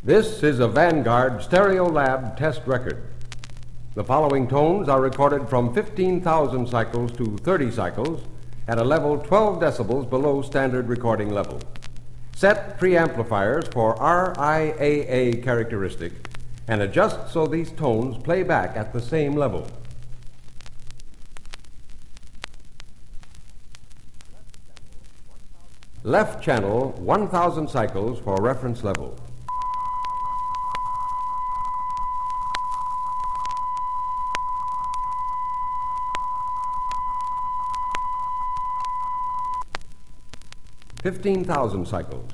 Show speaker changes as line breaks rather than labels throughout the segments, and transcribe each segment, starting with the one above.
This is a Vanguard Stereolab test record. The following tones are recorded from 15,000 cycles to 30 cycles at a level 12 decibels below standard recording level. Set preamplifiers for RIAA characteristic and adjust so these tones play back at the same level. Left channel 1,000 cycles for reference level. $15,000 cycles.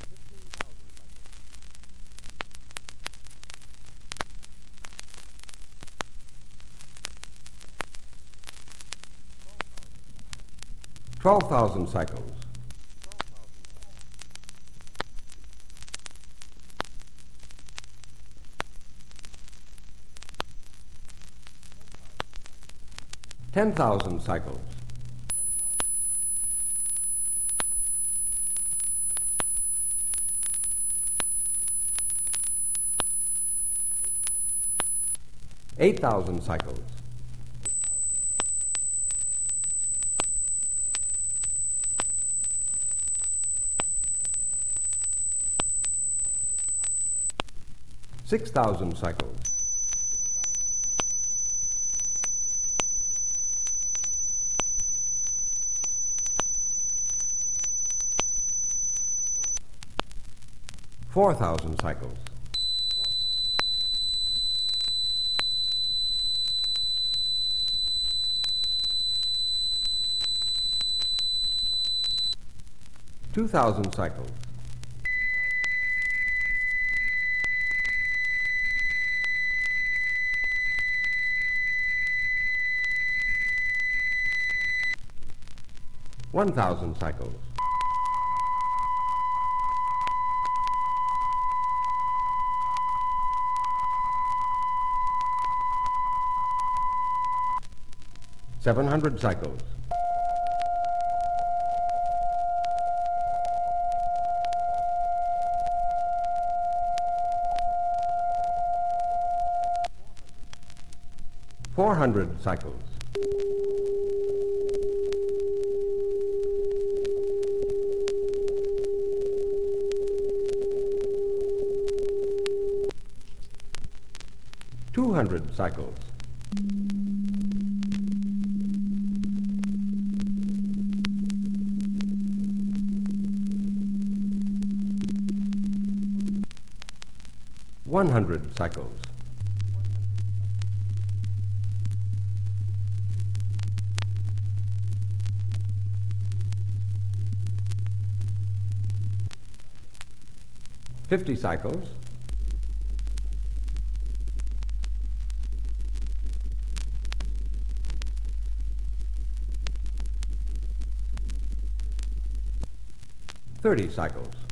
$12,000 cycles. $10,000 cycles. $8,000 cycles. $6,000 cycles. $4,000 cycles. $2,000 cycles. $1,000 cycles. $700 cycles. $400 cycles. $200 cycles. $100 cycles. $50 cycles. $30 cycles.